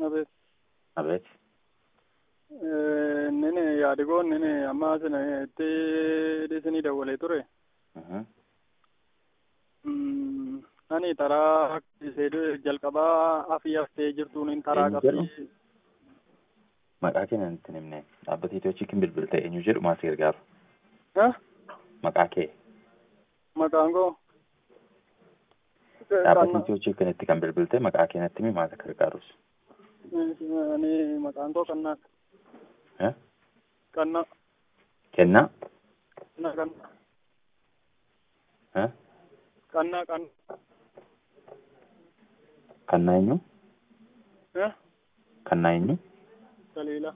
Abeet. Abeet. Nini yaadigoon nini amma asina itti dhiisinii dawwalee ture. Ani taraa ishee jalqabaa afii haftee jirtuun hin taraa Eenyu jedhu? qabdi. Maqaa keenan itti himne dhaabbata Itiyoochii kan bilbilta eenyu jedhu maal si gargaaru? Ha? Maqaa kee Maqaan koo? dhaabbata Itiyoochii kan itti kan bilbilte maqaa keenatti himi maal akka gargaarus? Ani maqaan koo Qannaa. Eh? Qannaa. Kennaa? Qannaa. Eh? Qannaa. Qannaa. Kannaa eenyu? Eh? Kannaa eenyu? Taliila.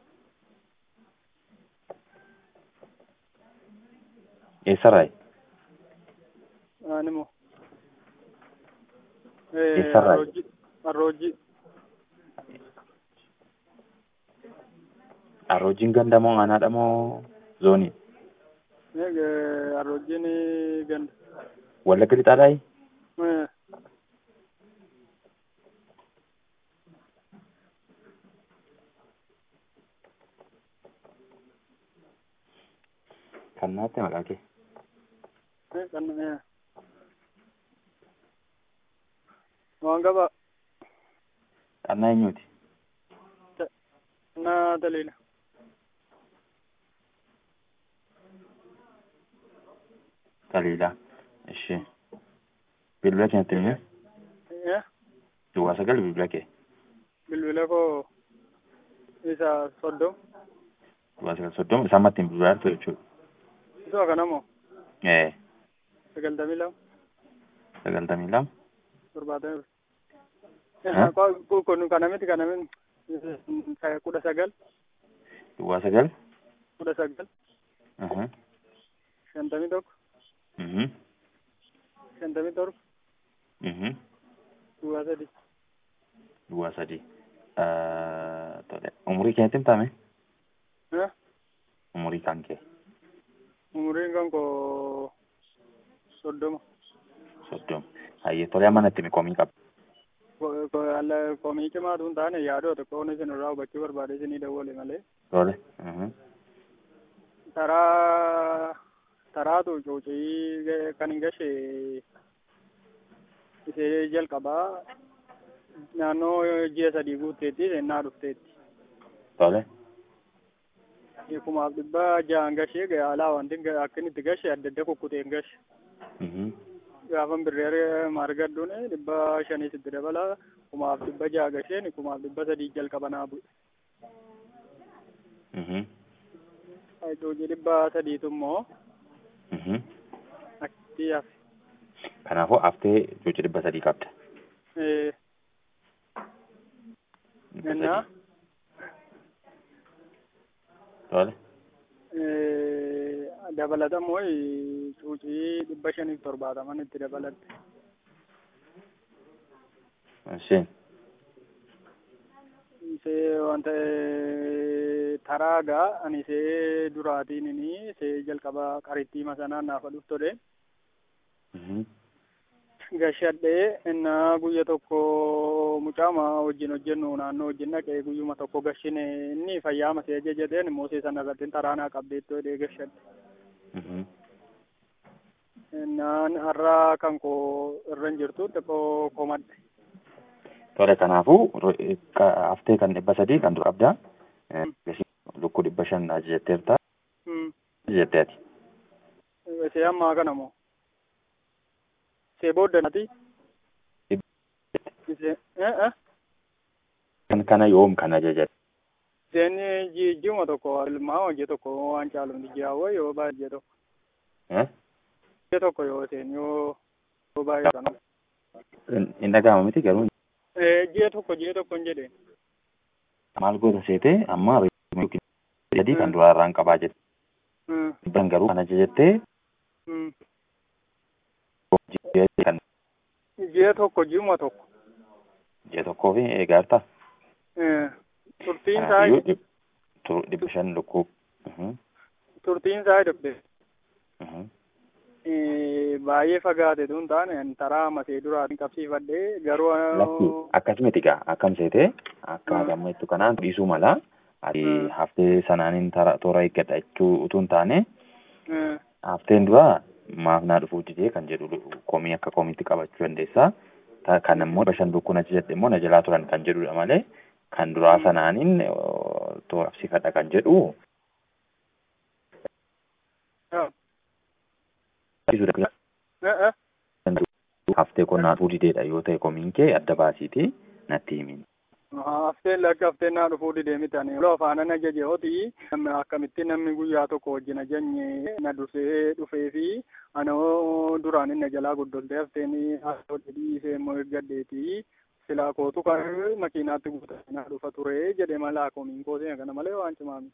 Eessarraayi? Animoo. Eessarraayi? Arroojii. Arroojiin ganda moo aanaadha moo zoonii? Arroojiin ganda. Wallagga lixaadhaayi? Kannaatti maqaa kee? Qannaa. Waan qabaa. Qannaa eenyuuti? Qannaa Taliila. Taliilaa. Ishee. Bilbila keenyatti himi? Duwwaa 9 bilbila kee? Bilbila koo isa 30. Duwwaa 930 isaan mattiin bilbilaa turte jechuudha. Isuma kana moo? 92. 92? 70. Kun kana miti 19. Duwwaa 9? 19. 51. 57. Duwwaa 3. Duwwaa 3. Tole. Umurii keenyatti himtame? Umurii kan kee? Umuriin kan koo 30. 30. Hayyee tole amma natti himi komii qaba. Komii cimaatu hin taane yaadoo tokkoon isin irraa hubachuu barbaade isinii dawwale malee. Tole. Taraatu cuucii kan hin gashe ishee jalqabaa naannoo ji'a 3 guutteetti seenaa dhufteetti. Tole. 600 gashee alaa wanti akka inni itti gashe adda adda kukkuteen gashe. Gaafa birreeree margadduun 500 sitti dabala 600 gasheen 300 jalqaba naa bu'e. Cuucii 300 immoo achitti hafe. Kanaafuu haftee cuucii 300 qabda. Innaa Tole. Dabalata immoo cuucii 570 itti dabalatte. Isheen. Isee wanta taraagaa ani isee duraatiin isee jalqaba qarittii masanaan naafa dhuftole. Gashadhee innaa guyya tokko mucaama wajjin hojjennu naannoo wajjin dhaqee guyyuma tokko gashine inni fayyaa masee ajajateen immoo see sana irratti taraanaa qabdeettoo jedhee gashadhe. Innaan har'aa kan koo irra hin jirtu xiqqoo komadhe. Tole kanaafuu haftee kan 300 kan dura qabdaa. Lukkuu 500 ajajatteerta. Ajajatteeti. Isee ammaa kana moo? Isee booddanaati? Kana yoom kan ajajatte? Iseen ji'uma tokko ilmaa hojii tokko waan caalu ji'aawwa yoo baay'ee tokko. Ji'a tokko yoo iseen yoo baay'ee sana. Hin dhaga'amu miti garuu. Ji'a tokko hin jedheen. Maal goota seetee amma sadii kan duraa irraan qabaa jette. Dhibban garuu kan ajajattee. Ji'a tokko ji'uma tokko. Ji'a tokkoo fi eegaarta. Turtiin isaa 500 lukkuu. Turtiin isaa dhibbe. baay'ee fagaate tun taane taraa masee duraatiin qabsiifadhee garuu lakki akkasumatti egaa akkam seete akka damma jettu kanaan dhiisuu mala haftee sanaanin toora eeggadha jechuu utuu hin taane hafteen dura maaf naa dhufuu didee kan jedhu komii akka komiitti qabachuu dandeessaa. Kan immoo bashan dukkuna jedhe immoo na jalaa turan kan jedhudha malee kan duraa sanaanin toora qabsiifadha kan jedhu. Haftee qonnaa dhufuu dideedha yoo ta'e komiin kee adda baasiiti natti himin. Hafteen naa dhufuu didee mitani yeroo afaanan ajaje hoti akkamitti namni guyyaa tokko wajjin ajajne na dursee dhufee fi anoo duraan inni jalaa guddoltee hafteen dhiisee immoo eeggadheeti silaa kootu kan makiinaatti guutaa dhufa ture jedhe malaa komiin koosee kana malee waan cimaa miti.